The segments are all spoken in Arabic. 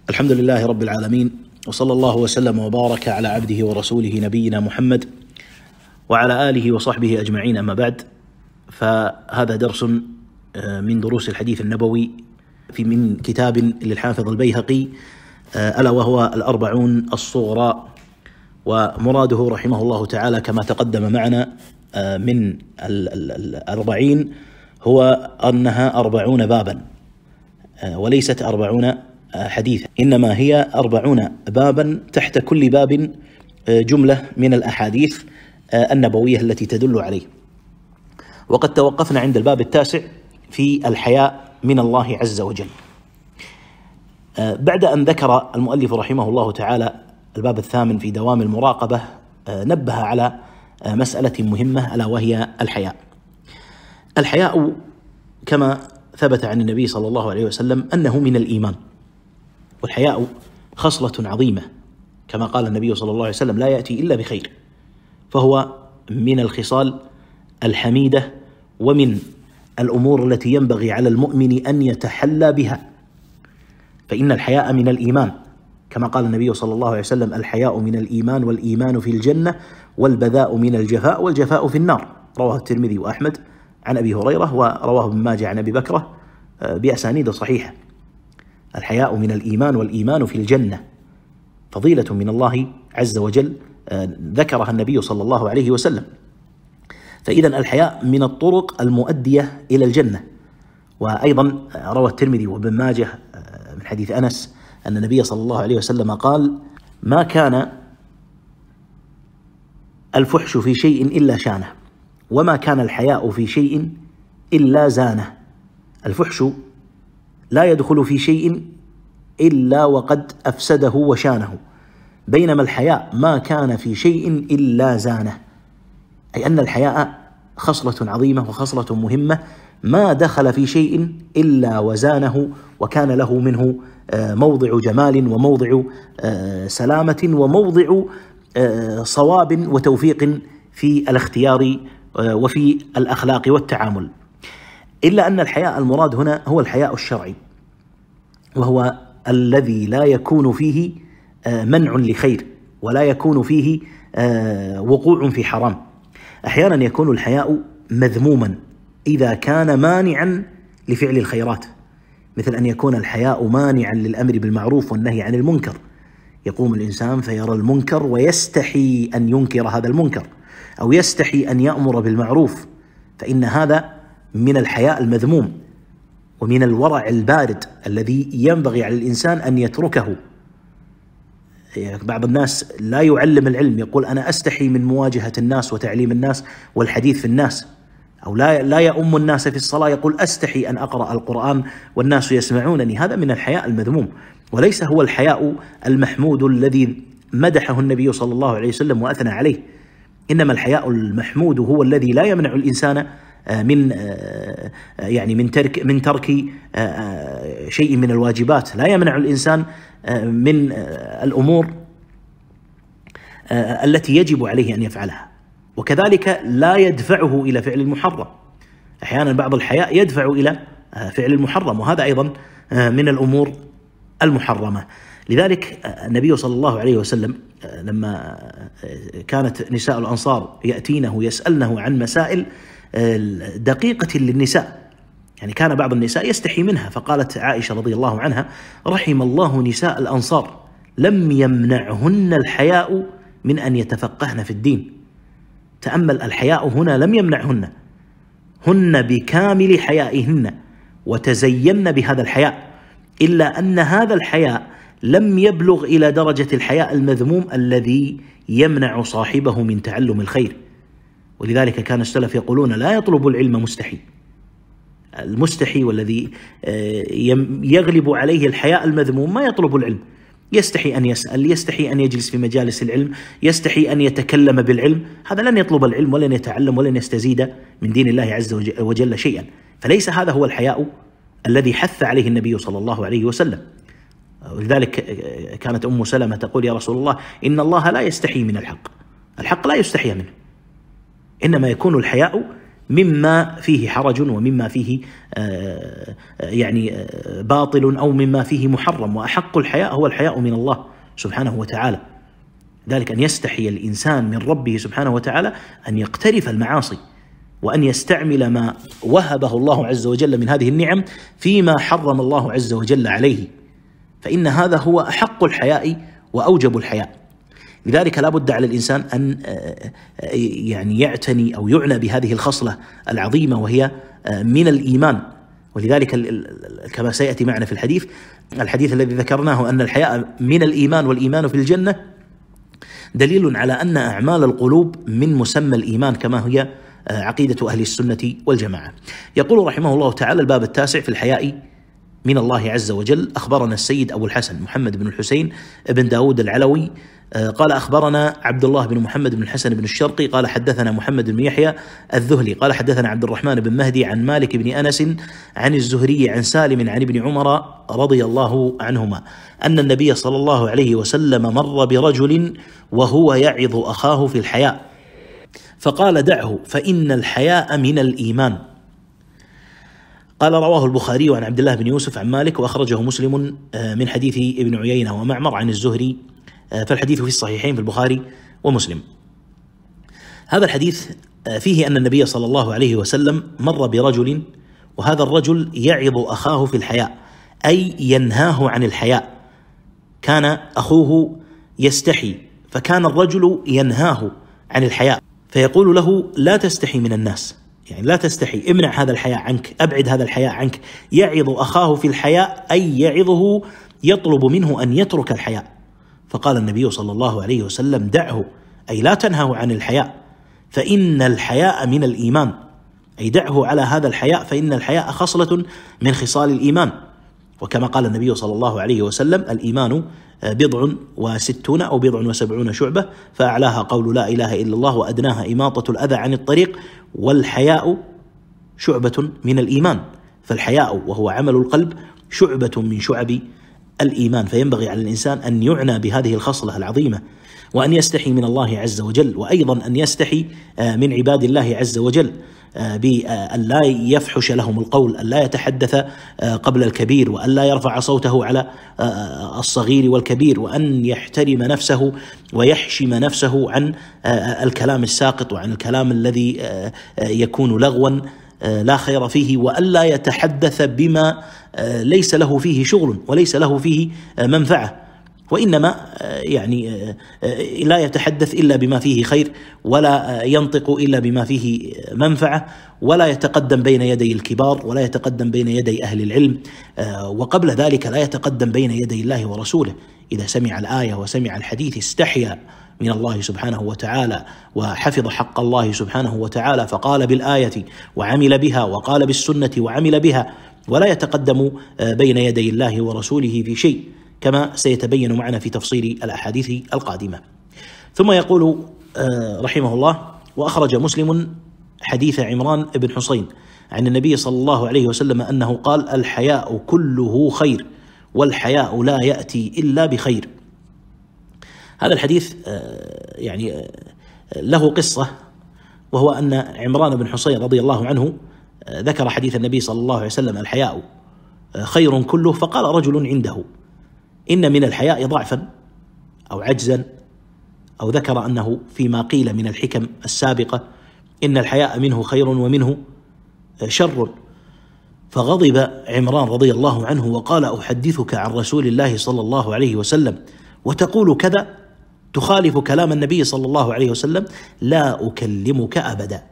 الحمد لله رب العالمين، وصلى الله وسلم وبارك على عبده ورسوله نبينا محمد وعلى آله وصحبه أجمعين. أما بعد، فهذا درس من دروس الحديث النبوي من كتاب للحافظ البيهقي، ألا وهو الأربعون الصغرى. ومراده رحمه الله تعالى كما تقدم معنا من الأربعين هو أنها 40 بابا، وليست 40 حديثا، إنما هي 40 بابا، تحت كل باب جملة من الأحاديث النبوية التي تدل عليه. وقد توقفنا عند الباب التاسع في الحياء من الله عز وجل. بعد أن ذكر المؤلف رحمه الله تعالى الباب الثامن في دوام المراقبة، نبه على مسألة مهمة، ألا وهي الحياء. الحياء كما ثبت عن النبي صلى الله عليه وسلم أنه من الإيمان، والحياء خصلة عظيمة كما قال النبي صلى الله عليه وسلم: لا يأتي إلا بخير. فهو من الخصال الحميدة ومن الأمور التي ينبغي على المؤمن أن يتحلى بها، فإن الحياء من الإيمان، كما قال النبي صلى الله عليه وسلم: الحياء من الإيمان، والإيمان في الجنة، والبذاء من الجفاء، والجفاء في النار. رواه الترمذي وأحمد عن أبي هريرة، ورواه ابن ماجه عن أبي بكرة بأسانيد صحيحة. الحياء من الإيمان، والإيمان في الجنة، فضيلة من الله عز وجل ذكرها النبي صلى الله عليه وسلم. فإذا الحياء من الطرق المؤدية إلى الجنة. وأيضا روى الترمذي وابن ماجه من حديث أنس أن النبي صلى الله عليه وسلم قال: ما كان الفحش في شيء إلا شانه، وما كان الحياء في شيء إلا زانه. الفحش لا يدخل في شيء إلا وقد أفسده وشانه، بينما الحياء ما كان في شيء إلا زانه، أي أن الحياء خصلة عظيمة وخصلة مهمة، ما دخل في شيء إلا وزانه، وكان له منه موضع جمال، وموضع سلامة، وموضع صواب وتوفيق في الاختيار وفي الأخلاق والتعامل. إلا أن الحياء المراد هنا هو الحياء الشرعي، وهو الذي لا يكون فيه منع لخير، ولا يكون فيه وقوع في حرام. أحيانا يكون الحياء مذموما إذا كان مانعا لفعل الخيرات، مثل أن يكون الحياء مانعا للأمر بالمعروف والنهي عن المنكر. يقوم الإنسان فيرى المنكر ويستحي أن ينكر هذا المنكر، أو يستحي أن يأمر بالمعروف، فإن هذا من الحياء المذموم، ومن الورع البارد الذي ينبغي على الإنسان أن يتركه. بعض الناس لا يعلم العلم، يقول: أنا أستحي من مواجهة الناس وتعليم الناس والحديث في الناس، أو لا يؤم الناس في الصلاة، يقول: أستحي أن أقرأ القرآن والناس يسمعونني. هذا من الحياء المذموم، وليس هو الحياء المحمود الذي مدحه النبي صلى الله عليه وسلم وأثنى عليه. إنما الحياء المحمود هو الذي لا يمنع الإنسان من ترك شيء من الواجبات، لا يمنع الإنسان من الأمور التي يجب عليه أن يفعلها، وكذلك لا يدفعه إلى فعل المحرم. أحيانا بعض الحياء يدفع إلى فعل المحرم، وهذا أيضا من الأمور المحرمة. لذلك النبي صلى الله عليه وسلم لما كانت نساء الأنصار يأتينه يسألنه عن مسائل دقيقة للنساء، يعني كان بعض النساء يستحي منها، فقالت عائشة رضي الله عنها: رحم الله نساء الأنصار لم يمنعهن الحياء من أن يتفقهن في الدين. تأمل، الحياء هنا لم يمنعهن، هن بكامل حيائهن وتزين بهذا الحياء، إلا أن هذا الحياء لم يبلغ إلى درجة الحياء المذموم الذي يمنع صاحبه من تعلم الخير. ولذلك كان السلف يقولون: لا يطلب العلم مستحي. المستحي والذي يغلب عليه الحياء المذموم ما يطلب العلم، يستحي أن يسأل، يستحي أن يجلس في مجالس العلم، يستحي أن يتكلم بالعلم. هذا لن يطلب العلم ولن يتعلم ولن يستزيد من دين الله عز وجل شيئا. فليس هذا هو الحياء الذي حث عليه النبي صلى الله عليه وسلم. ولذلك كانت أم سلمة تقول: يا رسول الله، إن الله لا يستحي من الحق لا يستحي منه، إنما يكون الحياء مما فيه حرج ومما فيه يعني باطل أو مما فيه محرم. وأحق الحياء هو الحياء من الله سبحانه وتعالى، ذلك أن يستحي الإنسان من ربه سبحانه وتعالى أن يقترف المعاصي وأن يستعمل ما وهبه الله عز وجل من هذه النعم فيما حرم الله عز وجل عليه، فإن هذا هو أحق الحياء وأوجب الحياء. لذلك لا بد على الإنسان أن يعني يعتني أو يعنى بهذه الخصلة العظيمة وهي من الإيمان. ولذلك كما سيأتي معنا في الحديث الذي ذكرناه أن الحياء من الإيمان والإيمان في الجنة دليل على أن أعمال القلوب من مسمى الإيمان كما هي عقيدة أهل السنة والجماعة. يقول رحمه الله تعالى: الباب 9 في الحياء من الله عز وجل. أخبرنا السيد أبو الحسن محمد بن الحسين بن داود العلوي قال أخبرنا عبد الله بن محمد بن الحسن بن الشرقي قال حدثنا محمد بن يحيى الذهلي قال حدثنا عبد الرحمن بن مهدي عن مالك بن أنس عن الزهري عن سالم عن ابن عمر رضي الله عنهما أن النبي صلى الله عليه وسلم مر برجل وهو يعظ أخاه في الحياء فقال: دعه فإن الحياء من الإيمان. قال: رواه البخاري عن عبد الله بن يوسف عن مالك وأخرجه مسلم من حديث ابن عيينة ومعمر عن الزهري، فالحديث في الصحيحين في البخاري ومسلم. هذا الحديث فيه أن النبي صلى الله عليه وسلم مر برجل وهذا الرجل يعظ أخاه في الحياء، أي ينهاه عن الحياء. كان أخوه يستحي فكان الرجل ينهاه عن الحياء فيقول له: لا تستحي من الناس، يعني لا تستحي، امنع هذا الحياء عنك، أبعد هذا الحياء عنك. يعظ أخاه في الحياء أي يعظه، يطلب منه أن يترك الحياء. فقال النبي صلى الله عليه وسلم: دعه، أي لا تنهه عن الحياء، فإن الحياء من الإيمان، أي دعه على هذا الحياء، فإن الحياء خصلة من خصال الإيمان. وكما قال النبي صلى الله عليه وسلم: الإيمان 60 أو 70 شعبة، فأعلاها قول لا إله إلا الله وأدناها إماطة الأذى عن الطريق، والحياء شعبة من الإيمان. فالحياء وهو عمل القلب شعبة من شعب الإيمان، فينبغي على الإنسان أن يعنى بهذه الخصلة العظيمة وأن يستحي من الله عز وجل، وأيضا أن يستحي من عباد الله عز وجل بأن لا يفحش لهم القول، أن لا يتحدث قبل الكبير، وأن لا يرفع صوته على الصغير والكبير، وأن يحترم نفسه ويحشم نفسه عن الكلام الساقط وعن الكلام الذي يكون لغوا لا خير فيه، وأن لا يتحدث بما ليس له فيه شغل وليس له فيه منفعة، وإنما يعني لا يتحدث إلا بما فيه خير، ولا ينطق إلا بما فيه منفعة، ولا يتقدم بين يدي الكبار، ولا يتقدم بين يدي أهل العلم، وقبل ذلك لا يتقدم بين يدي الله ورسوله. إذا سمع الآية وسمع الحديث استحيا من الله سبحانه وتعالى وحفظ حق الله سبحانه وتعالى، فقال بالآية وعمل بها، وقال بالسنة وعمل بها، ولا يتقدم بين يدي الله ورسوله في شيء، كما سيتبين معنا في تفصيل الأحاديث القادمة. ثم يقول رحمه الله: وأخرج مسلم حديث عمران بن حصين عن النبي صلى الله عليه وسلم أنه قال: الحياء كله خير، والحياء لا يأتي إلا بخير. هذا الحديث يعني له قصة، وهو أن عمران بن حصين رضي الله عنه ذكر حديث النبي صلى الله عليه وسلم: الحياء خير كله. فقال رجل عنده: إن من الحياء ضعفا أو عجزا، أو ذكر أنه فيما قيل من الحكم السابقة إن الحياء منه خير ومنه شر. فغضب عمران رضي الله عنه وقال: أحدثك عن رسول الله صلى الله عليه وسلم وتقول كذا، تخالف كلام النبي صلى الله عليه وسلم، لا أكلمك أبدا.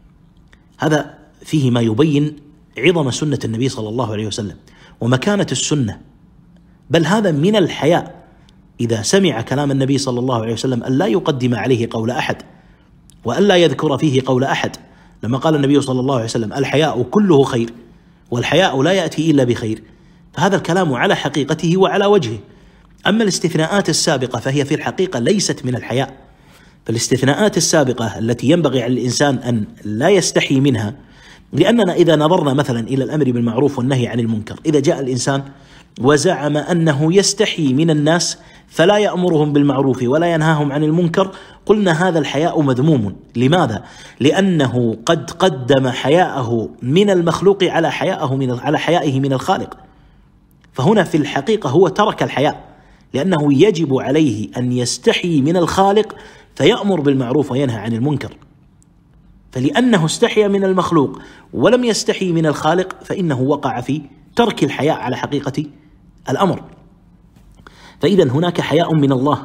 هذا فيه ما يبين عظم سنة النبي صلى الله عليه وسلم ومكانة السنة، بل هذا من الحياء إذا سمع كلام النبي صلى الله عليه وسلم أن لا يقدم عليه قول أحد، وأن لا يذكر فيه قول أحد. لما قال النبي صلى الله عليه وسلم: الحياء كله خير، والحياء لا يأتي إلا بخير، فهذا الكلام على حقيقته وعلى وجهه. أما الاستثناءات السابقة فهي في الحقيقة ليست من الحياء. فالاستثناءات السابقة التي ينبغي على الإنسان أن لا يستحي منها، لأننا إذا نظرنا مثلا إلى الأمر بالمعروف والنهي عن المنكر، إذا جاء الإنسان وزعم أنه يستحي من الناس فلا يأمرهم بالمعروف ولا ينهاهم عن المنكر، قلنا هذا الحياء مذموم. لماذا؟ لأنه قد قدم حياءه من المخلوق على حيائه من الخالق. فهنا في الحقيقة هو ترك الحياء، لأنه يجب عليه أن يستحي من الخالق فيأمر بالمعروف وينهى عن المنكر. فلأنه استحي من المخلوق ولم يستحي من الخالق فإنه وقع في ترك الحياء على حقيقة الأمر. فإذا هناك حياء من الله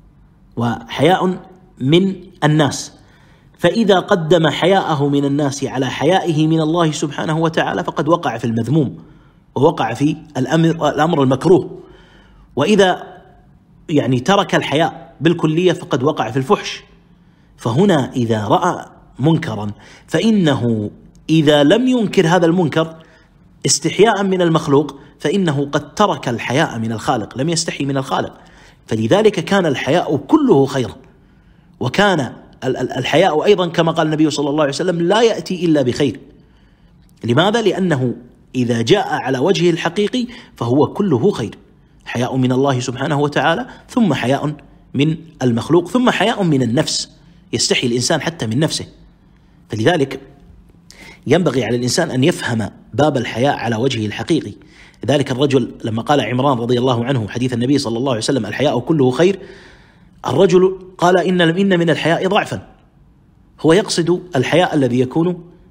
وحياء من الناس، فإذا قدم حياءه من الناس على حيائه من الله سبحانه وتعالى فقد وقع في المذموم ووقع في الأمر المكروه. وإذا ترك الحياء بالكلية فقد وقع في الفحش. فهنا إذا رأى منكرا فإنه إذا لم ينكر هذا المنكر استحياء من المخلوق فإنه قد ترك الحياء من الخالق، لم يستحي من الخالق. فلذلك كان الحياء كله خيرا. وكان الحياء أيضا كما قال النبي صلى الله عليه وسلم لا يأتي إلا بخير. لماذا؟ لأنه إذا جاء على وجهه الحقيقي فهو كله خير. حياء من الله سبحانه وتعالى، ثم حياء من المخلوق، ثم حياء من النفس، يستحي الإنسان حتى من نفسه. فلذلك ينبغي على الإنسان أن يفهم باب الحياء على وجهه الحقيقي. ذلك الرجل لما قال عمران رضي الله عنه حديث النبي صلى الله عليه وسلم الحياء كله خير، الرجل قال إن من الحياء ضعفا. هو يقصد الحياء الذي يكون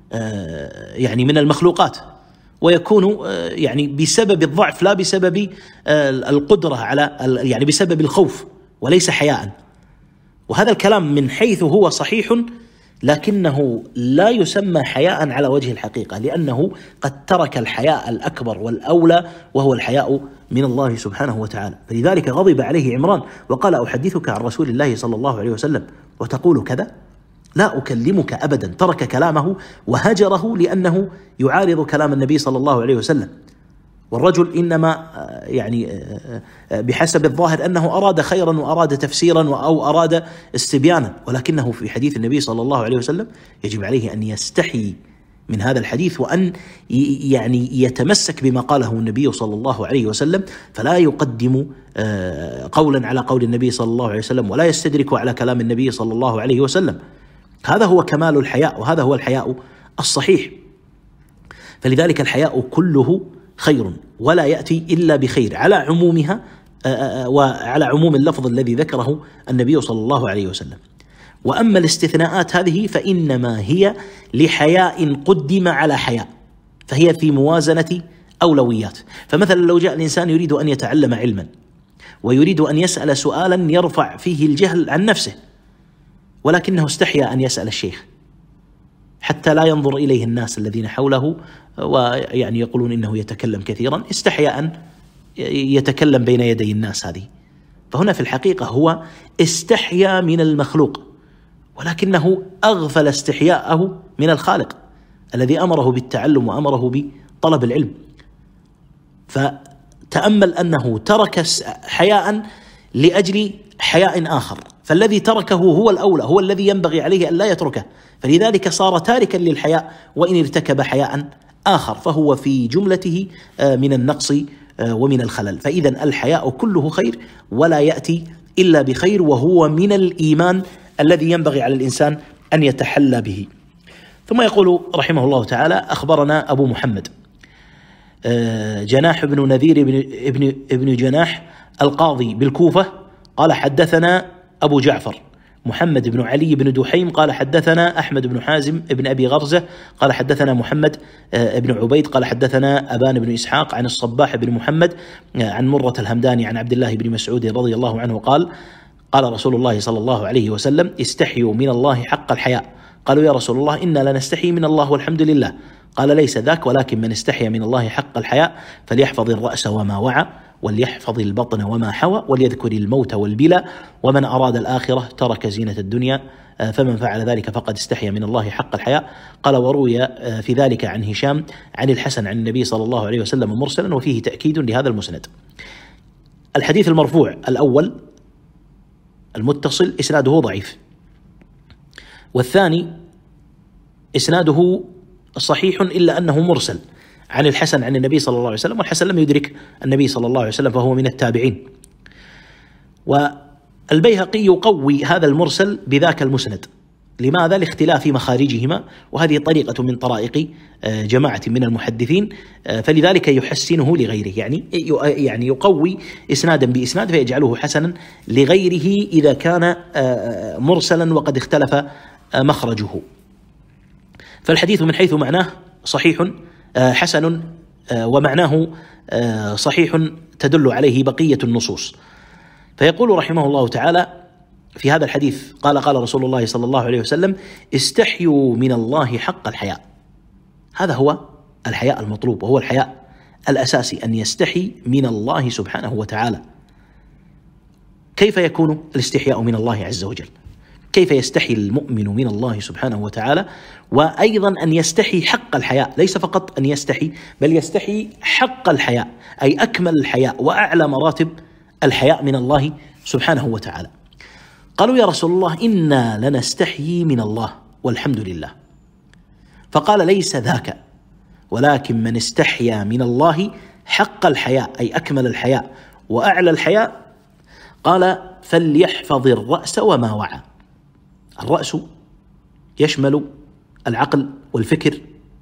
من المخلوقات، ويكون بسبب الضعف لا بسبب القدرة على بسبب الخوف، وليس حياء. وهذا الكلام من حيث هو صحيح، لكنه لا يسمى حياء على وجه الحقيقة، لأنه قد ترك الحياء الأكبر والأولى وهو الحياء من الله سبحانه وتعالى. فلذلك غضب عليه عمران وقال أحدثك عن رسول الله صلى الله عليه وسلم وتقول كذا؟ لا أكلمك أبدا. ترك كلامه وهجره لأنه يعارض كلام النبي صلى الله عليه وسلم. والرجل إنما بحسب الظاهر أنه أراد خيرا وأراد تفسيرا أو أراد استبيانا، ولكنه في حديث النبي صلى الله عليه وسلم يجب عليه أن يستحي من هذا الحديث، وأن يتمسك بما قاله النبي صلى الله عليه وسلم، فلا يقدم قولا على قول النبي صلى الله عليه وسلم، ولا يستدرك على كلام النبي صلى الله عليه وسلم. هذا هو كمال الحياء، وهذا هو الحياء الصحيح. فلذلك الحياء كله خير ولا يأتي إلا بخير على عمومها وعلى عموم اللفظ الذي ذكره النبي صلى الله عليه وسلم. وأما الاستثناءات هذه فإنما هي لحياء قدم على حياء، فهي في موازنة أولويات. فمثلا لو جاء الإنسان يريد أن يتعلم علما ويريد أن يسأل سؤالا يرفع فيه الجهل عن نفسه، ولكنه استحيا أن يسأل الشيخ حتى لا ينظر إليه الناس الذين حوله يقولون إنه يتكلم كثيرا، استحيا أن يتكلم بين يدي الناس هذه. فهنا في الحقيقة هو استحيا من المخلوق، ولكنه أغفل استحياءه من الخالق الذي أمره بالتعلم وأمره بطلب العلم. فتأمل أنه ترك حياء لأجل حياء آخر، فالذي تركه هو الأولى، هو الذي ينبغي عليه أن لا يتركه، فلذلك صار تاركا للحياء وإن ارتكب حياء آخر، فهو في جملته من النقص ومن الخلل. فإذا الحياء كله خير ولا يأتي إلا بخير، وهو من الإيمان الذي ينبغي على الإنسان أن يتحلى به. ثم يقول رحمه الله تعالى: أخبرنا أبو محمد جناح بن نذير ابن جناح القاضي بالكوفة قال حدثنا أبو جعفر محمد بن علي بن دحيم قال حدثنا أحمد بن حازم بن أبي غرزة قال حدثنا محمد بن عبيد قال حدثنا أبان بن إسحاق عن الصباح بن محمد عن مرة الهمداني عن عبد الله بن مسعود رضي الله عنه قال: قال رسول الله صلى الله عليه وسلم: استحيوا من الله حق الحياء. قالوا: يا رسول الله إنا لنستحي من الله والحمد لله. قال: ليس ذاك، ولكن من استحيا من الله حق الحياء فليحفظ الرأس وما وعى، وليحفظ البطن وما حوى، وليذكر الموت والبلى، ومن أراد الآخرة ترك زينة الدنيا، فمن فعل ذلك فقد استحيا من الله حق الحياء. قال: وروي في ذلك عن هشام عن الحسن عن النبي صلى الله عليه وسلم مرسلا، وفيه تأكيد لهذا المسند. الحديث المرفوع الأول المتصل إسناده ضعيف، والثاني إسناده صحيح إلا أنه مرسل عن الحسن عن النبي صلى الله عليه وسلم، والحسن لم يدرك النبي صلى الله عليه وسلم فهو من التابعين. والبيهقي يقوي هذا المرسل بذاك المسند. لماذا؟ لاختلاف مخارجهما، وهذه طريقة من طرائق جماعة من المحدثين، فلذلك يحسنه لغيره، يعني يقوي إسنادا بإسناد فيجعله حسنا لغيره إذا كان مرسلا وقد اختلف مخرجه. فالحديث من حيث معناه صحيح حسن، ومعناه صحيح تدل عليه بقية النصوص. فيقول رحمه الله تعالى في هذا الحديث: قال رسول الله صلى الله عليه وسلم: استحيوا من الله حق الحياء. هذا هو الحياء المطلوب، وهو الحياء الأساسي، أن يستحي من الله سبحانه وتعالى. كيف يكون الاستحياء من الله عز وجل؟ كيف يستحي المؤمن من الله سبحانه وتعالى؟ وأيضا أن يستحي حق الحياء، ليس فقط أن يستحي، بل يستحي حق الحياء، أي أكمل الحياء وأعلى مراتب الحياء من الله سبحانه وتعالى. قالوا: يا رسول الله، إنا لنستحيي من الله والحمد لله. فقال: ليس ذاك، ولكن من استحيا من الله حق الحياء، أي أكمل الحياء وأعلى الحياء، قال: فليحفظ الرأس وما وعى. الرأس يشمل العقل والفكر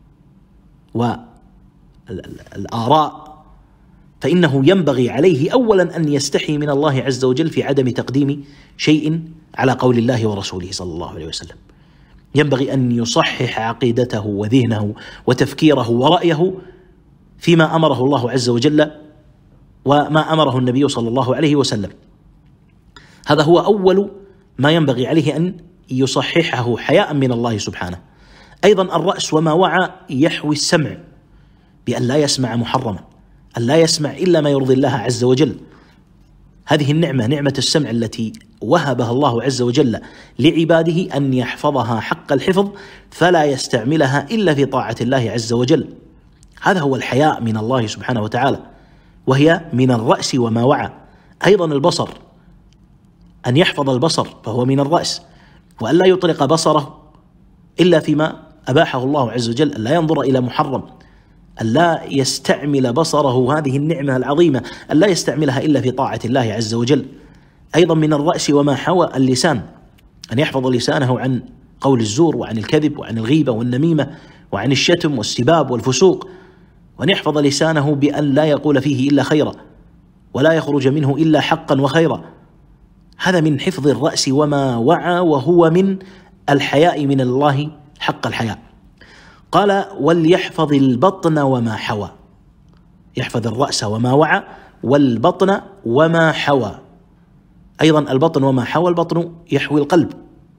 والآراء، فإنه ينبغي عليه أولا أن يستحي من الله عز وجل في عدم تقديم شيء على قول الله ورسوله صلى الله عليه وسلم. ينبغي أن يصحح عقيدته وذهنه وتفكيره ورأيه فيما أمره الله عز وجل وما أمره النبي صلى الله عليه وسلم. هذا هو أول ما ينبغي عليه أن يصححه حياء من الله سبحانه. أيضا الرأس وما وعى يحوي السمع، بأن لا يسمع محرما، أن لا يسمع إلا ما يرضي الله عز وجل. هذه النعمة، نعمة السمع التي وهبها الله عز وجل لعباده، أن يحفظها حق الحفظ فلا يستعملها إلا في طاعة الله عز وجل. هذا هو الحياء من الله سبحانه وتعالى، وهي من الرأس وما وعى. أيضا البصر، أن يحفظ البصر فهو من الرأس، وأن لا يطلق بصره إلا فيما أباحه الله عز وجل، أن لا ينظر إلى محرم، أن لا يستعمل بصره، هذه النعمة العظيمة، أن لا يستعملها إلا في طاعة الله عز وجل. أيضا من الرأس وما حوى اللسان، أن يحفظ لسانه عن قول الزور وعن الكذب وعن الغيبة والنميمة وعن الشتم والسباب والفسوق، وأن يحفظ لسانه بأن لا يقول فيه إلا خيرا ولا يخرج منه إلا حقا وخيرا. هذا من حفظ الرأس وما وعى، وهو من الحياء من الله حق الحياء. قال: وليحفظ البطن وما حوى. يحفظ الرأس وما وعى، والبطن وما حوى. أيضا البطن وما حوى، البطن يحوي القلب،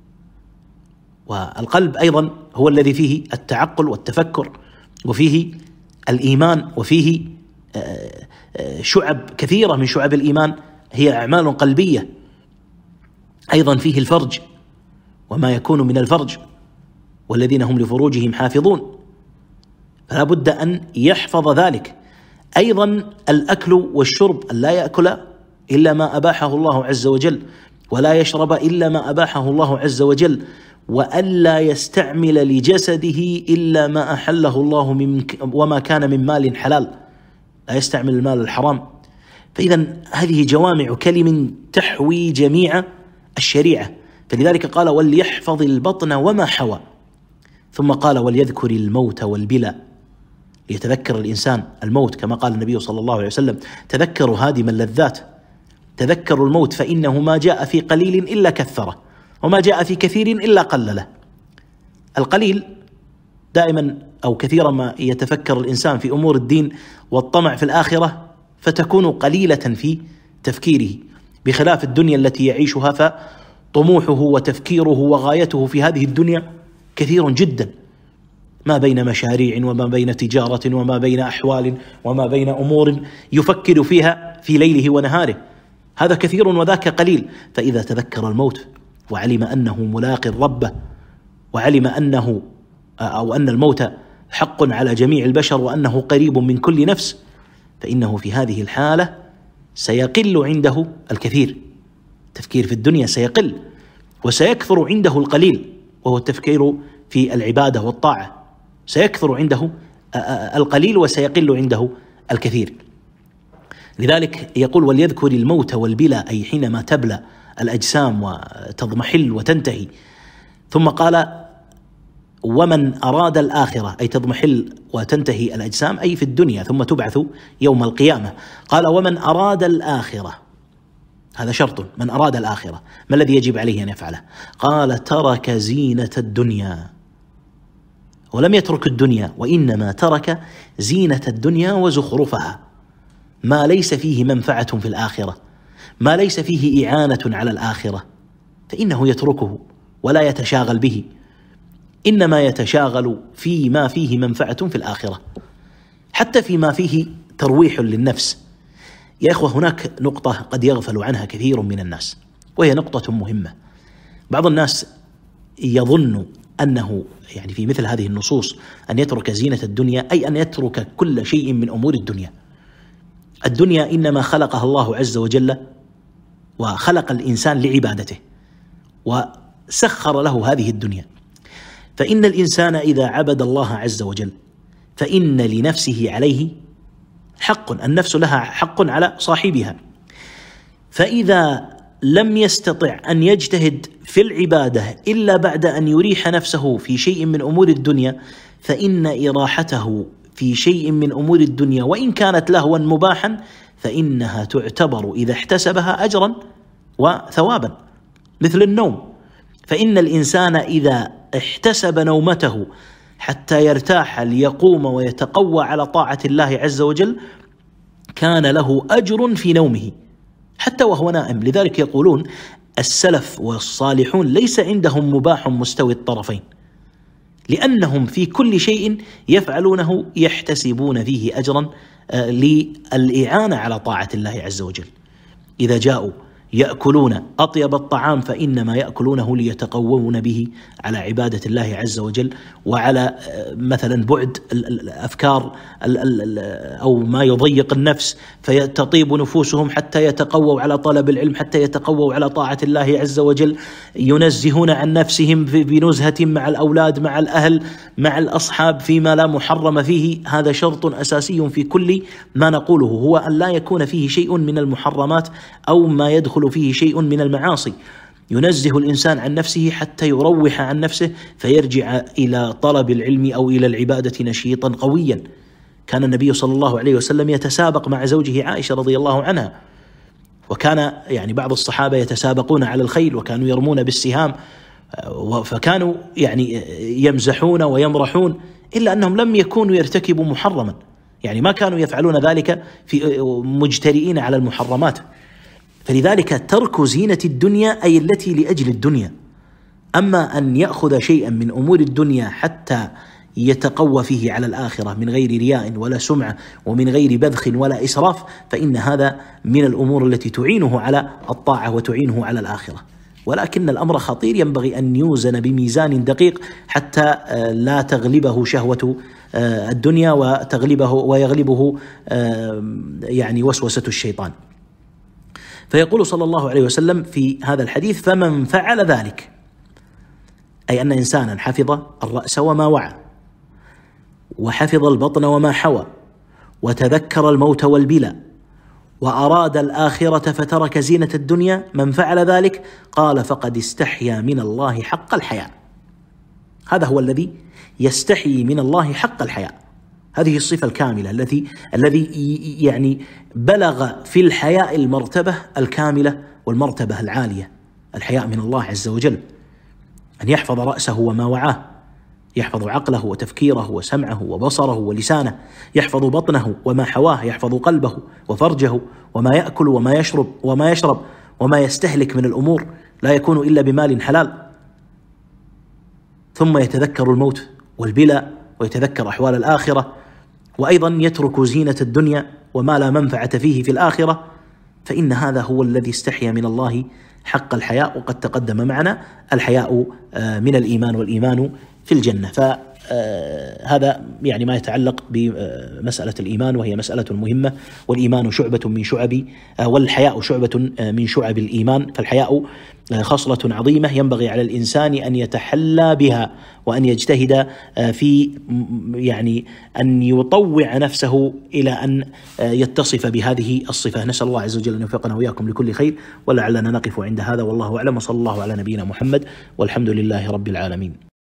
والقلب أيضا هو الذي فيه التعقل والتفكر، وفيه الإيمان، وفيه شعب كثيرة من شعب الإيمان هي أعمال قلبية. أيضا فيه الفرج وما يكون من الفرج، والذين هم لفروجهم حافظون، فلا بد أن يحفظ ذلك. أيضا الأكل والشرب، أن لا يأكل إلا ما أباحه الله عز وجل، ولا يشرب إلا ما أباحه الله عز وجل، وألا يستعمل لجسده إلا ما أحله الله وما كان من مال حلال، لا يستعمل المال الحرام. فإذا هذه جوامع كلم تحوي جميع الشريعة. فلذلك قال: وليحفظ البطن وما حوى. ثم قال: وليذكر الموت والبلى، ليتذكر الإنسان الموت، كما قال النبي صلى الله عليه وسلم: تذكروا هادم اللذات، تذكروا الموت، فإنه ما جاء في قليل إلا كثره، وما جاء في كثير إلا قلله. القليل دائما أو كثيرا ما يتفكر الإنسان في أمور الدين والطمع في الآخرة، فتكون قليلة في تفكيره، بخلاف الدنيا التي يعيشها، فطموحه وتفكيره وغايته في هذه الدنيا كثير جدا، ما بين مشاريع وما بين تجارة وما بين أحوال وما بين أمور يفكر فيها في ليله ونهاره، هذا كثير وذاك قليل. فإذا تذكر الموت وعلم أنه ملاق ربه، وعلم أنه أو أن الموت حق على جميع البشر وأنه قريب من كل نفس، فإنه في هذه الحالة سيقل عنده الكثير، التفكير في الدنيا سيقل، وسيكثر عنده القليل، وهو التفكير في العبادة والطاعة، سيكثر عنده القليل وسيقل عنده الكثير. لذلك يقول: وليذكر الموت والبلى، أي حينما تبلى الأجسام وتضمحل وتنتهي. ثم قال: ومن أراد الآخرة، أي تضمحل وتنتهي الأجسام أي في الدنيا ثم تبعث يوم القيامة. قال: ومن أراد الآخرة، هذا شرط، من أراد الآخرة ما الذي يجب عليه أن يفعله؟ قال: ترك زينة الدنيا. ولم يترك الدنيا، وإنما ترك زينة الدنيا وزخرفها، ما ليس فيه منفعة في الآخرة، ما ليس فيه إعانة على الآخرة، فإنه يتركه ولا يتشاغل به، إنما يتشاغل فيما فيه منفعة في الآخرة، حتى فيما فيه ترويح للنفس. يا إخوة، هناك نقطة قد يغفل عنها كثير من الناس، وهي نقطة مهمة. بعض الناس يظن أنه يعني في مثل هذه النصوص أن يترك زينة الدنيا أي أن يترك كل شيء من أمور الدنيا. الدنيا إنما خلقها الله عز وجل وخلق الإنسان لعبادته وسخر له هذه الدنيا، فإن الإنسان إذا عبد الله عز وجل فإن لنفسه عليه حق، النفس لها حق على صاحبها، فإذا لم يستطع أن يجتهد في العبادة إلا بعد أن يريح نفسه في شيء من أمور الدنيا، فإن إراحته في شيء من أمور الدنيا وإن كانت لهوا مباحا فإنها تعتبر إذا احتسبها أجرا وثوابا، مثل النوم. فإن الإنسان إذا احتسب نومته حتى يرتاح ليقوم ويتقوى على طاعة الله عز وجل كان له أجر في نومه حتى وهو نائم. لذلك يقولون السلف والصالحون ليس عندهم مباح مستوي الطرفين، لأنهم في كل شيء يفعلونه يحتسبون فيه أجرا للإعانة على طاعة الله عز وجل. إذا جاءوا يأكلون أطيب الطعام فإنما يأكلونه ليتقوون به على عبادة الله عز وجل وعلى مثلا بعد الأفكار أو ما يضيق النفس، فتطيب نفوسهم حتى يتقووا على طلب العلم، حتى يتقووا على طاعة الله عز وجل، ينزهون عن نفسهم بنزهة مع الأولاد مع الأهل مع الأصحاب فيما لا محرم فيه. هذا شرط أساسي في كل ما نقوله، هو أن لا يكون فيه شيء من المحرمات أو ما يدخل فيه شيء من المعاصي. ينزه الإنسان عن نفسه حتى يروح عن نفسه فيرجع إلى طلب العلم أو إلى العبادة نشيطا قويا. كان النبي صلى الله عليه وسلم يتسابق مع زوجه عائشة رضي الله عنها، وكان يعني بعض الصحابة يتسابقون على الخيل وكانوا يرمون بالسهام، فكانوا يعني يمزحون ويمرحون، إلا أنهم لم يكونوا يرتكبوا محرما، يعني ما كانوا يفعلون ذلك في مجترئين على المحرمات. فلذلك ترك زينة الدنيا أي التي لأجل الدنيا. أما أن يأخذ شيئا من أمور الدنيا حتى يتقوى فيه على الآخرة من غير رياء ولا سمعة ومن غير بذخ ولا إسراف، فإن هذا من الأمور التي تعينه على الطاعة وتعينه على الآخرة. ولكن الأمر خطير، ينبغي أن يوزن بميزان دقيق حتى لا تغلبه شهوة الدنيا ويغلبه يعني وسوسة الشيطان. فيقول صلى الله عليه وسلم في هذا الحديث: فمن فعل ذلك، أي أن إنسانا حفظ الرأس وما وعى، وحفظ البطن وما حوى، وتذكر الموت والبلى، وأراد الآخرة فترك زينة الدنيا، من فعل ذلك قال فقد استحيا من الله حق الحياء. هذا هو الذي يستحي من الله حق الحياء. هذه الصفة الكاملة الذي يعني بلغ في الحياء المرتبة الكاملة والمرتبة العالية، الحياء من الله عز وجل، أن يحفظ رأسه وما وعاه، يحفظ عقله وتفكيره وسمعه وبصره ولسانه، يحفظ بطنه وما حواه، يحفظ قلبه وفرجه وما يأكل وما يشرب وما يستهلك من الأمور، لا يكون إلا بمال حلال. ثم يتذكر الموت والبلى ويتذكر أحوال الآخرة، وأيضا يترك زينة الدنيا وما لا منفعة فيه في الآخرة، فإن هذا هو الذي استحيا من الله حق الحياء. وقد تقدم معنا الحياء من الإيمان، والإيمان في الجنة. فهذا يعني ما يتعلق بمسألة الإيمان، وهي مسألة مهمة. والإيمان شعبة من شعب والحياء شعبة من شعب الإيمان. فالحياء خصلة عظيمة ينبغي على الإنسان أن يتحلى بها، وأن يجتهد في يعني أن يطوع نفسه إلى أن يتصف بهذه الصفة. نسأل الله عز وجل أن يوفقنا وإياكم لكل خير، ولعلنا نقف عند هذا، والله أعلم، وصلى الله على نبينا محمد، والحمد لله رب العالمين.